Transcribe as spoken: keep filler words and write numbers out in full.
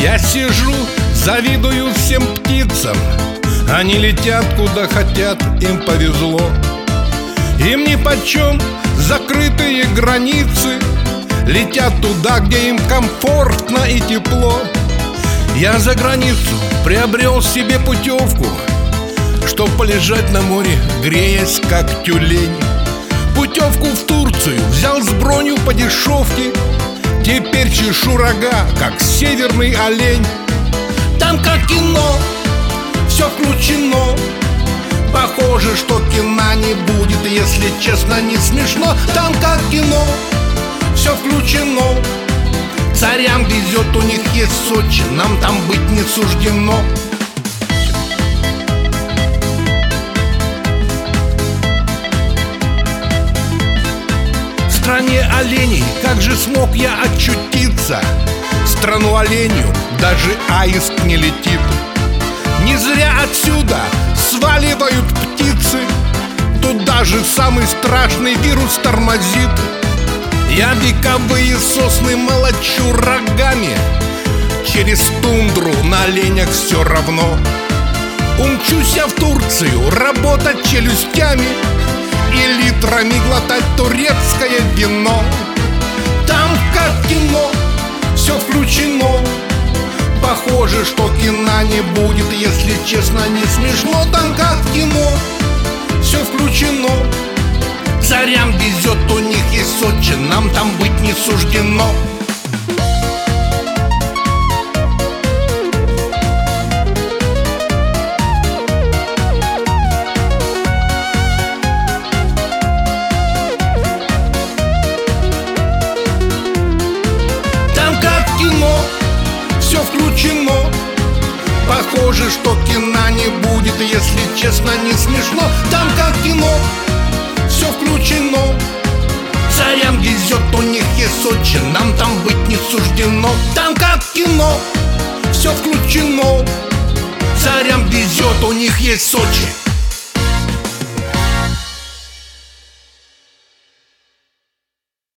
Я сижу, завидую всем птицам. Они летят куда хотят, им повезло. Им нипочем закрытые границы. Летят туда, где им комфортно и тепло. Я за границу приобрел себе путевку, чтоб полежать на море, греясь как тюлень. Путевку в Турцию взял с бронью по дешевке. Теперь чешу рога, как северный олень. Там как кино, все включено. Похоже, что кино не будет, если честно, не смешно. Там как кино, все включено. Царям везет, у них есть Сочи, нам там быть не суждено. В стране оленей, как же смог я очутиться? В страну оленью даже аист не летит. Не зря отсюда сваливают птицы. Тут даже самый страшный вирус тормозит. Я вековые сосны молочу рогами. Через тундру на оленях все равно. Умчусь я в Турцию работать челюстями и литрами глотать турецкое вино. Там как кино, все включено. Похоже, что кино не будет, если честно, не смешно. Там как кино, все включено. Царям везет, у них есть Сочи, нам там быть не суждено. Там как кино, все включено. Похоже, что кино не будет, если честно, не смешно. Там как кино, все включено. Царям везет, у них есть Сочи, нам там быть не суждено. Там как кино, все включено. Царям везет, у них есть Сочи.